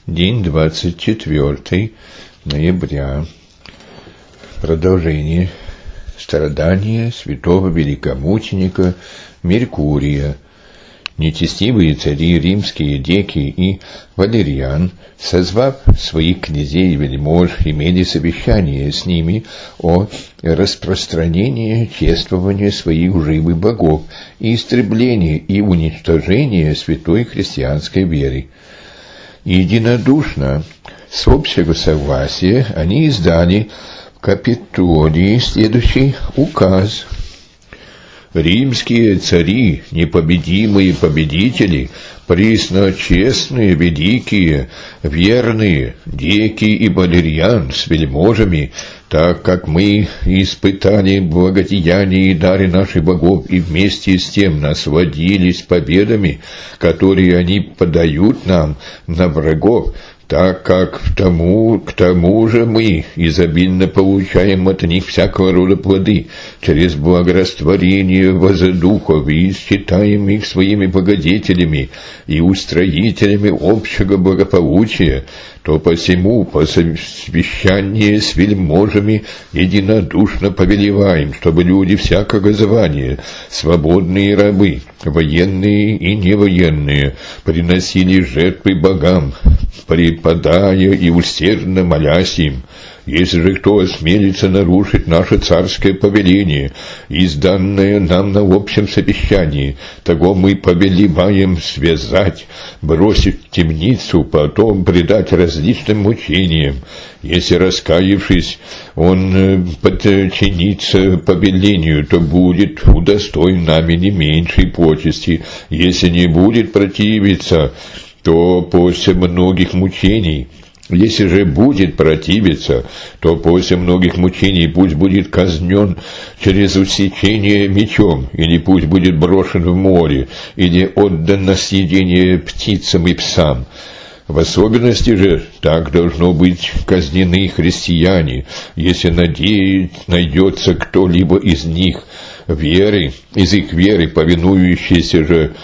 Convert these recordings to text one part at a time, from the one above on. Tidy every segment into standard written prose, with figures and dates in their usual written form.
День 24 ноября. Продолжение страдания святого великомученика Меркурия. Нечестивые цари римские Декий и Валериан, созвав своих князей и вельмож, имели совещание с ними о распространении чествования своих живых богов и истреблении и уничтожении святой христианской веры. Единодушно, с общего согласия, они издали в Капитолии следующий указ. Римские цари, непобедимые победители, присно честные, великие, верные, Декий и Валериан с вельможами, так как мы испытали благодеяния и дары наших богов, и вместе с тем насладились победами, которые они подают нам на врагов, так как к тому же мы изобильно получаем от них всякого рода плоды через благорастворение возодухов и считаем их своими благодетелями и устроителями общего благополучия, то посему по совещании с вельможами единодушно повелеваем, чтобы люди всякого звания, свободные рабы, военные и невоенные, приносили жертвы богам, преподая и усердно молясь им. Если же кто осмелится нарушить наше царское повеление, изданное нам на общем совещании, того мы повелеваем связать, бросить в темницу, потом предать различным мучениям. Если, раскаявшись, он подчинится повелению, то будет удостоен нами не меньшей почести. Если не будет противиться, то после многих мучений. Если же будет противиться, то после многих мучений пусть будет казнен через усечение мечом, или пусть будет брошен в море, или отдан на съедение птицам и псам. В особенности же так должно быть казнены христиане, если найдется кто-либо из них из их веры, повинующийся же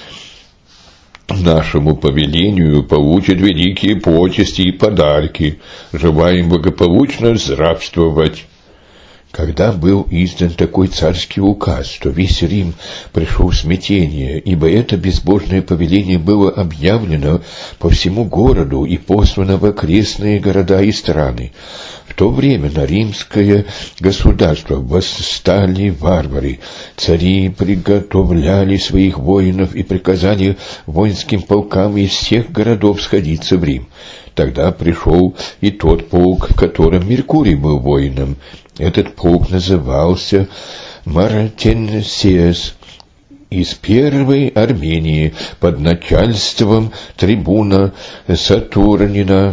нашему повелению, получит великие почести и подарки. Желаем благополучно здравствовать. Когда был издан такой царский указ, то весь Рим пришел в смятение, ибо это безбожное повеление было объявлено по всему городу и послано в окрестные города и страны. В то время на римское государство восстали варвары. Цари приготовляли своих воинов и приказали воинским полкам из всех городов сходиться в Рим. Тогда пришел и тот полк, в котором Меркурий был воином. Этот полк назывался Маратенсес из первой Армении под начальством трибуна Сатурнина.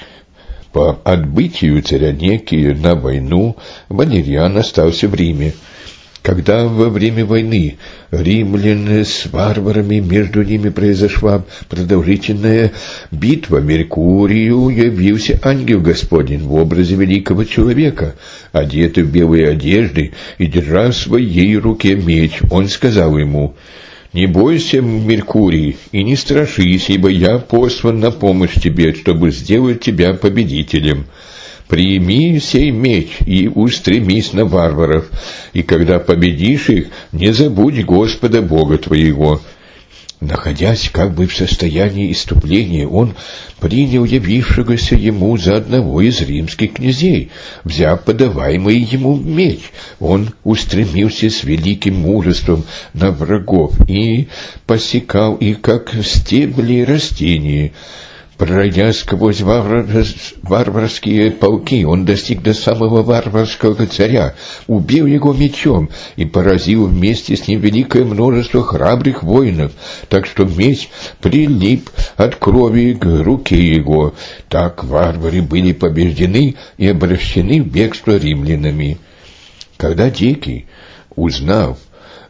По отбытию царя Декия на войну Валериан остался в Риме. Когда во время войны римлян с варварами между ними произошла продолжительная битва, Меркурию явился ангел Господень в образе великого человека, одетый в белые одежды и держа в своей руке меч. Он сказал ему: «Не бойся, Меркурий, и не страшись, ибо я послан на помощь тебе, чтобы сделать тебя победителем. Прими сей меч и устремись на варваров, и когда победишь их, не забудь Господа Бога твоего». Находясь как бы в состоянии исступления, он принял явившегося ему за одного из римских князей. Взяв подаваемый ему меч, он устремился с великим мужеством на врагов и посекал их, как стебли растений. Пройдя сквозь варварские полки, он достиг до самого варварского царя, убил его мечом и поразил вместе с ним великое множество храбрых воинов, так что меч прилип от крови к руке его. Так варвары были побеждены и обращены в бегство римлянами. Когда Декий, узнав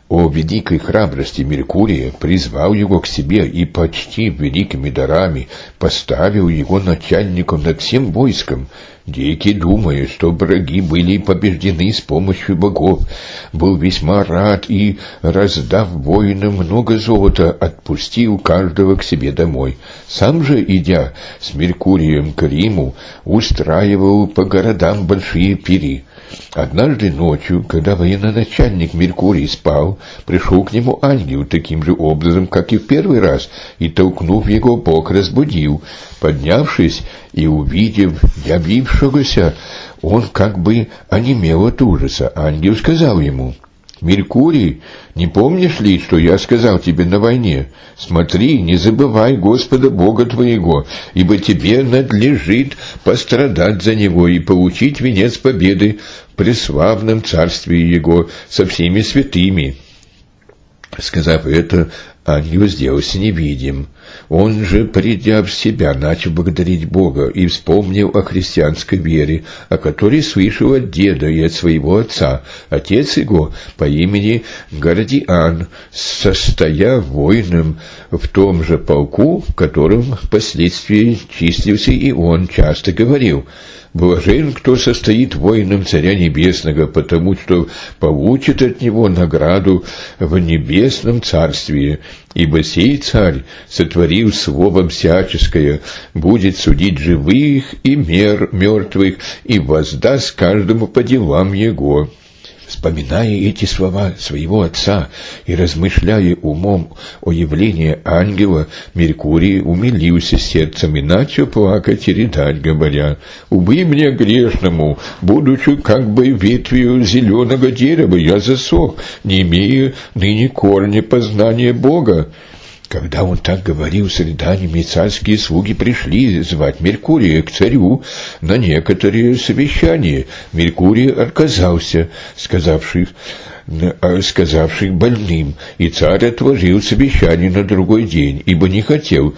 о великой храбрости Меркурия, призвал его к себе и, почтив великими дарами, поставил его начальником над всем войском. Дикий, думая, что враги были побеждены с помощью богов, был весьма рад и, раздав воинам много золота, отпустил каждого к себе домой. Сам же, идя с Меркурием к Риму, устраивал по городам большие пиры. Однажды ночью, когда военачальник Меркурий спал, пришел к нему ангел таким же образом, как и в первый раз, и, толкнув его в бок, разбудил. Поднявшись и увидев явившегося, он как бы онемел от ужаса. Ангел сказал ему: «Меркурий, не помнишь ли, что я сказал тебе на войне? Смотри, не забывай Господа Бога твоего, ибо тебе надлежит пострадать за Него и получить венец победы в преславном царстве Его со всеми святыми». Сказав это, ангел сделался невидим. Он же, придя в себя, начал благодарить Бога и вспомнил о христианской вере, о которой слышал от деда и от своего отца. Отец его по имени Гордиан, состоя воином в том же полку, в котором впоследствии числился и он, часто говорил: «Блажен, кто состоит воином Царя Небесного, потому что получит от него награду в небесном царстве. Ибо сей царь, сотворив словом всяческое, будет судить живых и мертвых, и воздаст каждому по делам его». Вспоминая эти слова своего отца и размышляя умом о явлении ангела, Меркурий умилился сердцем и начал плакать и рыдать, говоря: «Увы мне грешному, будучи как бы ветвью зеленого дерева, я засох, не имея ныне корня познания Бога». Когда он так говорил с рыданиями, царские слуги пришли звать Меркурия к царю на некоторые совещания. Меркурий отказался, сказавших больным, и царь отложил совещание на другой день, ибо не хотел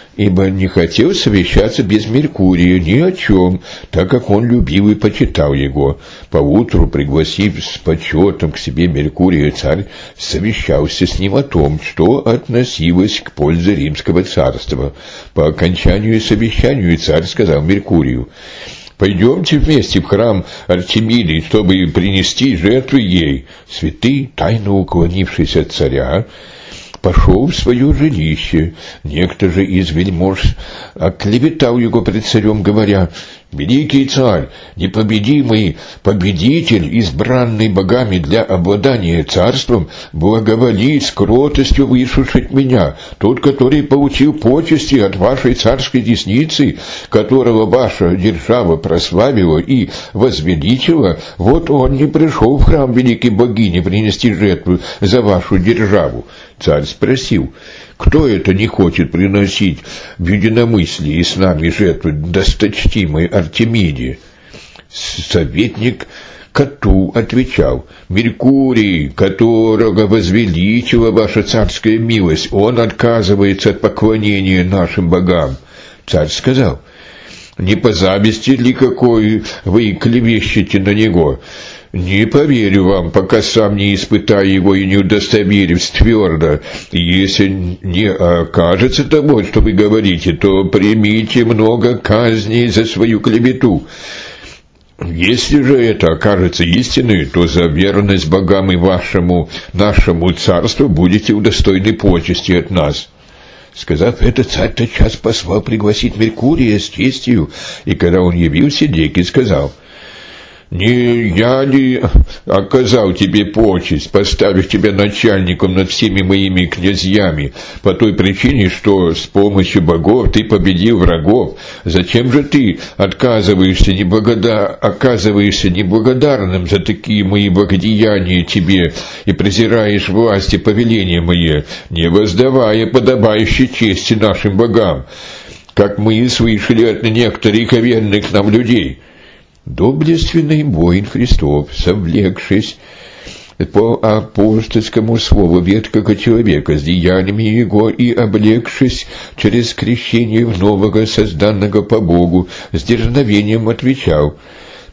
совещаться без Меркурия ни о чем, так как он любил и почитал его. Поутру, пригласив с почетом к себе Меркурия, царь совещался с ним о том, что относилось к пользе римского царства. По окончанию совещания царь сказал Меркурию: «Пойдемте вместе в храм Артемиды, чтобы принести жертвы ей». Святый, тайно уклонившись от царя, пошел в свое жилище. Некто же из вельмож оклеветал его пред царем, говоря: «Великий царь, непобедимый победитель, избранный богами для обладания царством, благоволит с кротостью выслушать меня, тот, который получил почести от вашей царской десницы, которого ваша держава прославила и возвеличила, вот он не пришел в храм великой богини принести жертву за вашу державу». Царь спросил: «Кто это не хочет приносить в единомыслии с нами жертву досточтимой Артемиде?» Советник Коту отвечал: «Меркурий, которого возвеличила ваша царская милость, он отказывается от поклонения нашим богам». Царь сказал: «Не по зависти ли какой вы клевещете на него? Не поверю вам, пока сам не испытаю его и не удостоверюсь твердо. Если не окажется того, что вы говорите, то примите много казней за свою клевету. Если же это окажется истиной, то за верность богам и нашему царству будете удостоены почести от нас». Сказав это, царь тотчас послал пригласить Меркурия с честью, и когда он явился, Дикий сказал: «Не я ли оказал тебе почесть, поставив тебя начальником над всеми моими князьями, по той причине, что с помощью богов ты победил врагов? Зачем же ты оказываешься неблагодарным за такие мои благодеяния тебе и презираешь власть и повеления мои, не воздавая подобающей чести нашим богам, как мы слышали от некоторых верных нам людей?» Доблестный воин Христов, совлекшись по апостольскому слову ветхого человека с деяниями его и облегшись через крещение в нового, созданного по Богу, с дерзновением отвечал: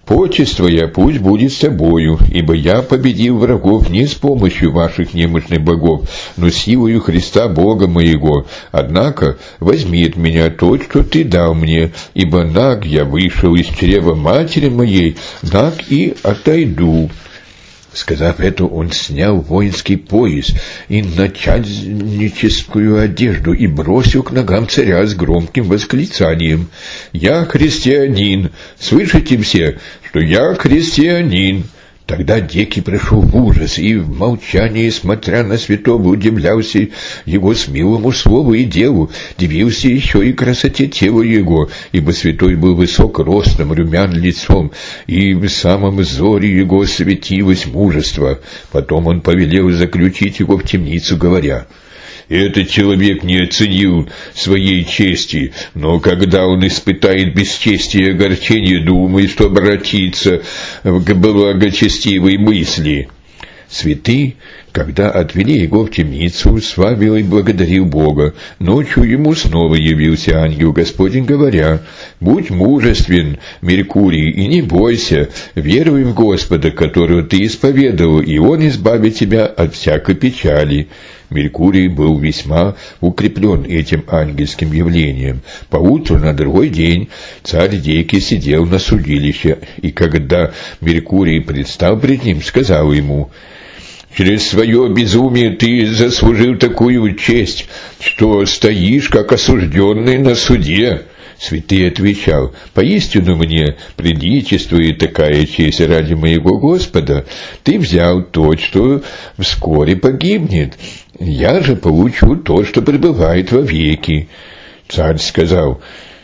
почесть твоя пусть будет с тобою, ибо я победил врагов не с помощью ваших немощных богов, но силою Христа Бога моего. Однако возьми от меня то, что ты дал мне, ибо наг я вышел из чрева матери моей, наг и отойду». Сказав это, он снял воинский пояс и начальническую одежду и бросил к ногам царя с громким восклицанием: «Я христианин! Слышите все, что я христианин!» Тогда Дикий пришел в ужас и в молчании, смотря на святого, удивлялся его смелому слову и делу, дивился еще и красоте тела его, ибо святой был высок ростом, румян лицом, и в самом зоре его светилось мужество. Потом он повелел заключить его в темницу, говоря: «Этот человек не оценил своей чести, но когда он испытает бесчестие и огорчение, думает, что обратится к благочестивой мысли». Святый, когда отвели его в темницу, славил и благодарил Бога. Ночью ему снова явился ангел Господень, говоря: «Будь мужествен, Меркурий, и не бойся, веруй в Господа, которого ты исповедовал, и он избавит тебя от всякой печали». Меркурий был весьма укреплен этим ангельским явлением. Поутру на другой день царь Дикий сидел на судилище, и когда Меркурий предстал пред ним, сказал ему: «Через свое безумие ты заслужил такую честь, что стоишь, как осужденный на суде». Святый отвечал: «Поистину мне приличествует такая честь ради моего Господа. Ты взял то, что вскоре погибнет. Я же получу то, что пребывает вовеки». Царь сказал: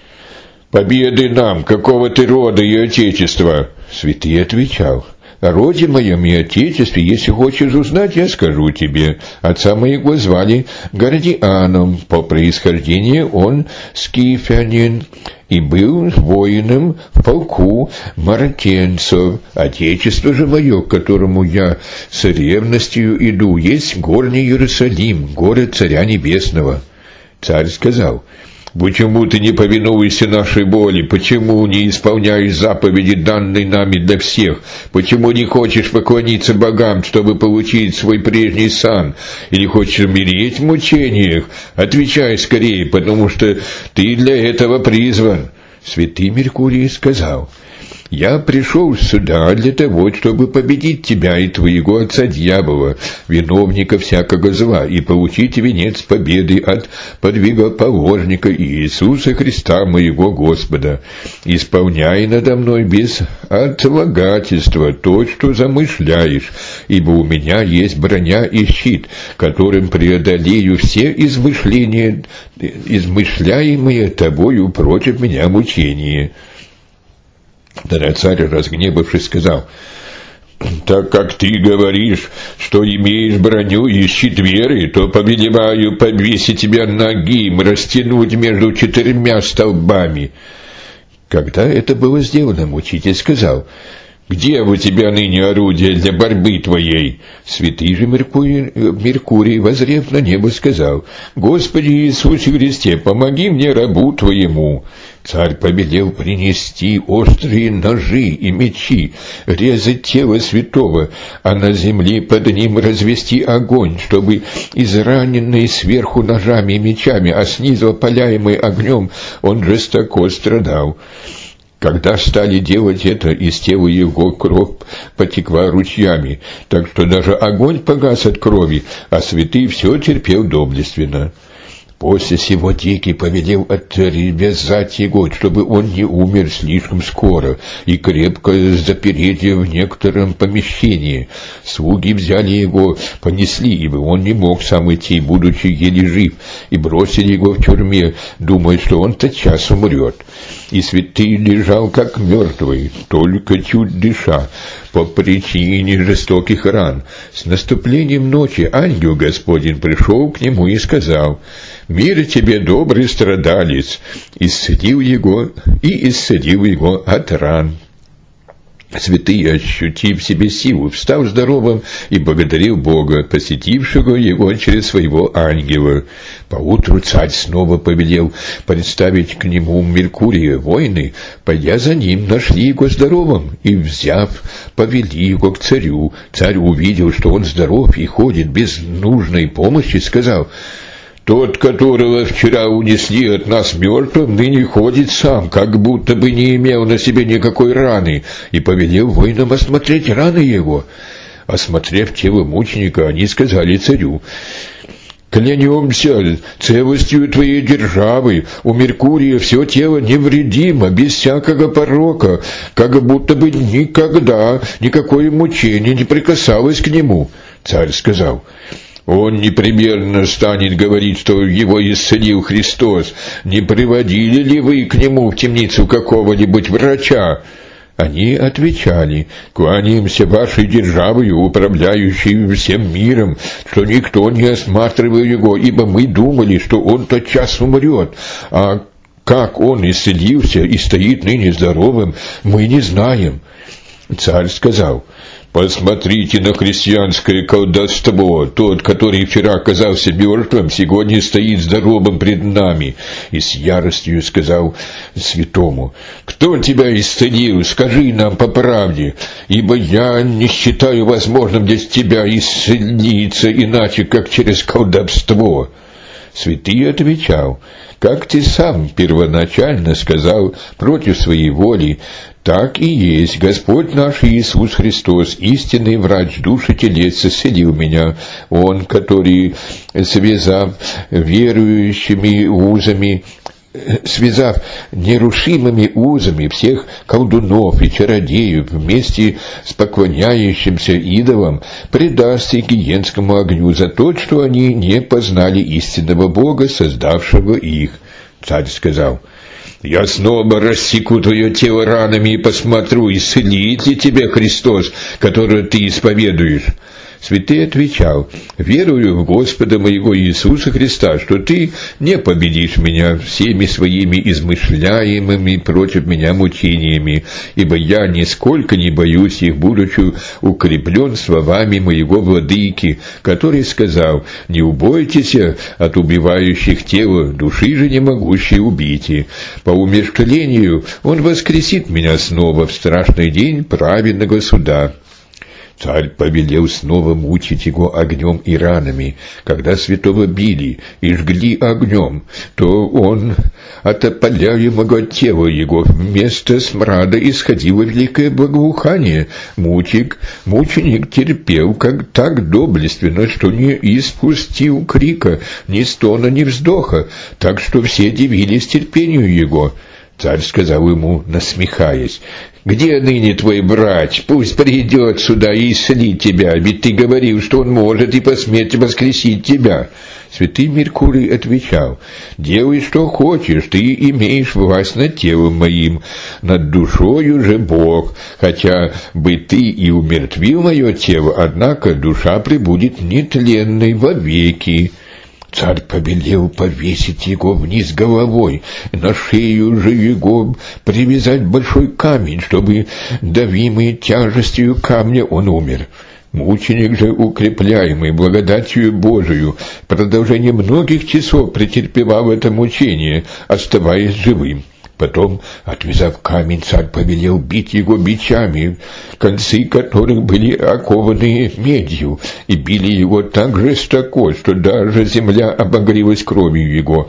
«Победы нам, какого ты рода и отечества?» Святый отвечал: «О роде моем и отечестве, если хочешь узнать, я скажу тебе. Отца моего звали Гордианом, по происхождению он скифянин, и был воином в полку мартенцев. Отечество же мое, к которому я с ревностью иду, есть горний Иерусалим, город Царя Небесного». Царь сказал: «Почему ты не повинуешься нашей воле? Почему не исполняешь заповеди, данные нами для всех? Почему не хочешь поклониться богам, чтобы получить свой прежний сан? Или хочешь умереть в мучениях? Отвечай скорее, потому что ты для этого призван». Святый Меркурий сказал: «Я пришел сюда для того, чтобы победить тебя и твоего отца дьявола, виновника всякого зла, и получить венец победы от подвигоположника Иисуса Христа, моего Господа. Исполняй надо мной без отлагательства то, что замышляешь, ибо у меня есть броня и щит, которым преодолею все измышляемые тобою против меня мучения». Тогда царь, разгневавшись, сказал: «Так как ты говоришь, что имеешь броню и щит веры, то повелеваю повесить тебя нагим, растянуть между 4 столбами». Когда это было сделано, мучитель сказал: «Где у тебя ныне орудие для борьбы твоей?» Святый же Меркурий, воззрев на небо, сказал: «Господи Иисусе Христе, помоги мне, рабу твоему». Царь повелел принести острые ножи и мечи, резать тело святого, а на земле под ним развести огонь, чтобы израненный сверху ножами и мечами, а снизу опаляемый огнем, он жестоко страдал. Когда стали делать это, из тела его кровь потекла ручьями, так что даже огонь погас от крови, а святый все терпел доблестно. После сего Дикий повелел отвязать его, чтобы он не умер слишком скоро, и крепко запереть в некотором помещении. Слуги взяли его, понесли, ибо он не мог сам идти, будучи еле жив, и бросили его в тюрьме, думая, что он тотчас умрет. И святый лежал как мертвый, только чуть дыша, по причине жестоких ран. С наступлением ночи ангел Господень пришел к нему и сказал: «Мир тебе, добрый страдалец!» исцелил его от ран. Святый, ощутив в себе силу, встал здоровым и благодарил Бога, посетившего его через своего ангела. Поутру царь снова повелел представить к нему Меркурия. Воины, пойдя за ним, нашли его здоровым и, взяв, повели его к царю. Царь увидел, что он здоров и ходит без нужной помощи, сказал: «Тот, которого вчера унесли от нас мертвым, ныне ходит сам, как будто бы не имел на себе никакой раны», и повелел воинам осмотреть раны его. Осмотрев тело мученика, они сказали царю: «Клянемся целостью твоей державы, у Меркурия все тело невредимо, без всякого порока, как будто бы никогда никакое мучение не прикасалось к нему». Царь сказал: «Он непременно станет говорить, что его исцелил Христос. Не приводили ли вы к нему в темницу какого-нибудь врача?» Они отвечали: «Кланяемся вашей державою, управляющей всем миром, что никто не осматривал его, ибо мы думали, что он тотчас умрет. А как он исцелился и стоит ныне здоровым, мы не знаем». Царь сказал: «Посмотрите на христианское колдовство. Тот, который вчера казался мертвым, сегодня стоит здоровым пред нами». И с яростью сказал святому: «Кто тебя исцелил? Скажи нам по правде, ибо я не считаю возможным для тебя исцелиться иначе, как через колдовство». Святый отвечал: «Как ты сам первоначально сказал против своей воли, так и есть. Господь наш Иисус Христос, истинный врач душ и телес, исцелил меня. Он, который, связав нерушимыми узами всех колдунов и чародеев вместе с поклоняющимся идолам, предаст гиенскому огню за то, что они не познали истинного Бога, создавшего их». Царь сказал: «Я снова рассеку твое тело ранами и посмотрю, исцелит ли тебя Христос, которого ты исповедуешь». Святый отвечал: «Верую в Господа моего Иисуса Христа, что ты не победишь меня всеми своими измышляемыми против меня мучениями, ибо я нисколько не боюсь их, будучи укреплен словами моего владыки, который сказал: не убойтесь от убивающих тело, души же не могущей убить. По умерщвлению он воскресит меня снова в страшный день праведного суда». Царь повелел снова мучить его огнем и ранами. Когда святого били и жгли огнем, то он от опаляемого тела его вместо смрада исходило великое благоухание. Мученик терпел так доблестно, что не испустил крика, ни стона, ни вздоха, так что все дивились терпению его. Царь сказал ему, насмехаясь: «Где ныне твой брат? Пусть придет сюда и исцелит тебя, ведь ты говорил, что он может и по смерти воскресить тебя». Святый Меркурий отвечал: «Делай, что хочешь, ты имеешь власть над телом моим, над душою же Бог. Хотя бы ты и умертвил мое тело, однако душа пребудет нетленной вовеки». Царь повелел повесить его вниз головой, на шею же его привязать большой камень, чтобы, давимый тяжестью камня, он умер. Мученик же, укрепляемый благодатью Божию, в продолжение многих часов претерпевал это мучение, оставаясь живым. Потом, отвязав камень, царь повелел бить его бичами, концы которых были окованы медью, и били его так жестоко, что даже земля обогрелась кровью его.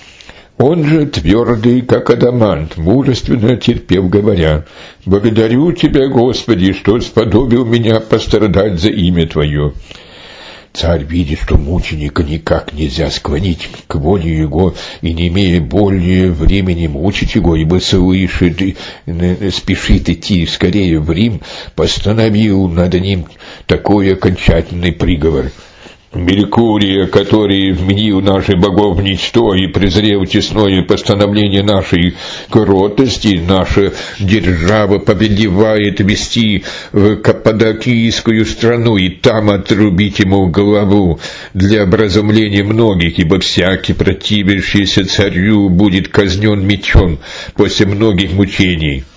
Он же, твердый, как адамант, мужественно терпел, говоря: «Благодарю Тебя, Господи, что сподобил меня пострадать за имя Твое». Царь видит, что мученика никак нельзя склонить к воле его, и, не имея более времени мучить его, ибо слышит и спешит идти скорее в Рим, постановил над ним такой окончательный приговор: «Меркурия, который вменил наших богов в ничто и презрел честное постановление нашей кротости, наша держава повелевает вести в Каппадокийскую страну и там отрубить ему голову для образумления многих, ибо всякий противящийся царю будет казнен мечом после многих мучений».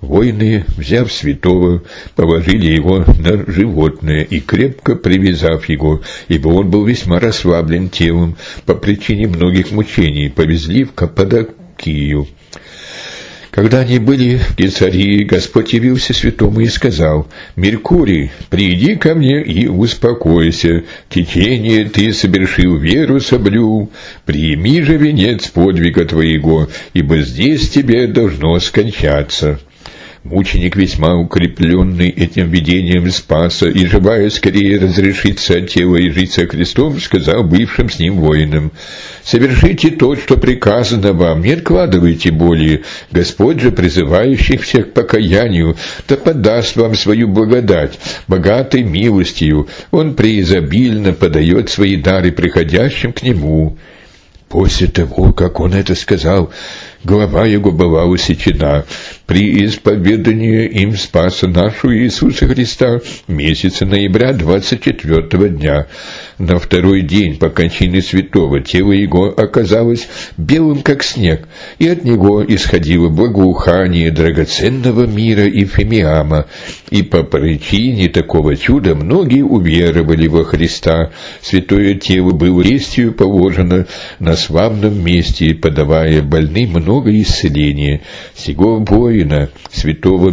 Воины, взяв святого, положили его на животное и, крепко привязав его, ибо он был весьма расслаблен телом по причине многих мучений, повезли в Каппадокию. Когда они были в Кесарии, Господь явился святому и сказал: «Меркурий, приди ко мне и успокойся, течение ты совершил, веру соблюл, прими же венец подвига твоего, ибо здесь тебе должно скончаться». Мученик, весьма укрепленный этим видением Спаса и желая скорее разрешиться от тела и жить со Христом, сказал бывшим с ним воинам: «Совершите то, что приказано вам, не откладывайте более. Господь же, призывающий всех к покаянию, да подаст вам свою благодать, богатой милостью. Он преизобильно подает свои дары приходящим к Нему». После того, как он это сказал, голова его была усечена. При исповедании им Спаса нашего Иисуса Христа месяца ноября 24-го дня, на второй день по кончине святого, тело его оказалось белым, как снег, и от него исходило благоухание драгоценного мира и фимиама, и по причине такого чуда многие уверовали во Христа. Святое тело было лестью положено на славном месте, подавая больным много исцеления. Сего воина, святого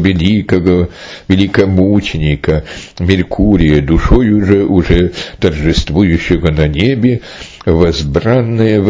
великомученика Меркурия, душою же уже торжествующего на небе, возбранная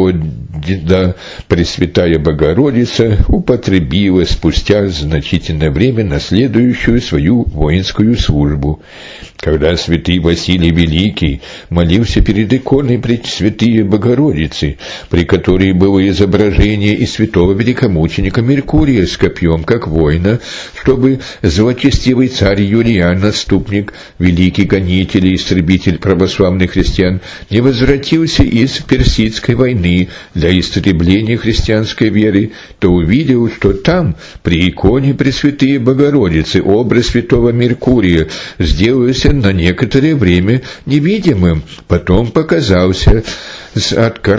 воевода Пресвятая Богородица употребила спустя значительное время на следующую свою воинскую службу. Когда святый Василий Великий молился перед иконой Пресвятые Богородицы, при которой было изображение и святого великомученика Меркурия с копьем, как воина, чтобы злочестивый царь Юлиан, отступник, великий гонитель и истребитель православных христиан, не возвратился из Персидской войны для истребления христианской веры, то увидел, что там, при иконе Пресвятые Богородицы, образ святого Меркурия сделался на некоторое время невидимым, потом показался с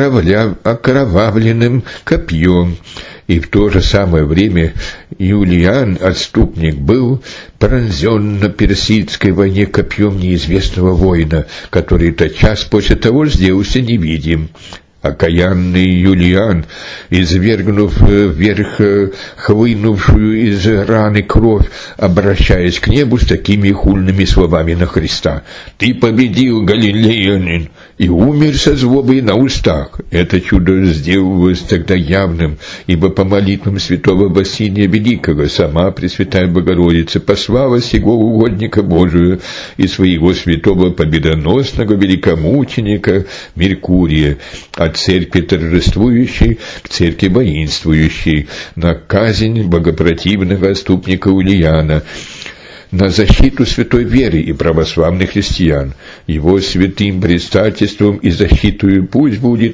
окровавленным копьем. И в то же самое время Юлиан, отступник, был пронзен на Персидской войне копьем неизвестного воина, который тотчас после того сделался невидим. Окаянный Юлиан, извергнув вверх хлынувшую из раны кровь, обращаясь к небу с такими хульными словами на Христа: «Ты победил, галилеянин, и умер со злобой на устах». Это чудо сделалось тогда явным, ибо по молитвам святого Василия Великого сама Пресвятая Богородица послала сего угодника Божию и своего святого победоносного великомученика Меркурия от церкви торжествующей к церкви воинствующей, на казнь богопротивного отступника Юлиана, на защиту святой веры и православных христиан. Его святым предстательством и защитою пусть будем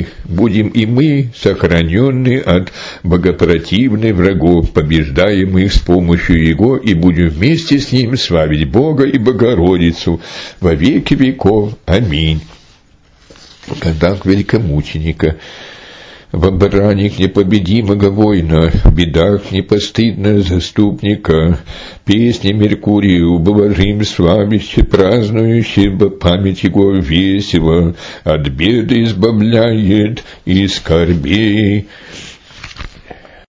и мы сохраненны от богопротивных врагов, побеждаемых с помощью Его, и будем вместе с Ним славить Бога и Богородицу во веки веков. Аминь. Контакт великомученика. В обраниях непобедимого воина, в бедах непостыдного заступника, песни Меркурию блажим славище, празднующий память его весело, от беды избавляет и скорбей.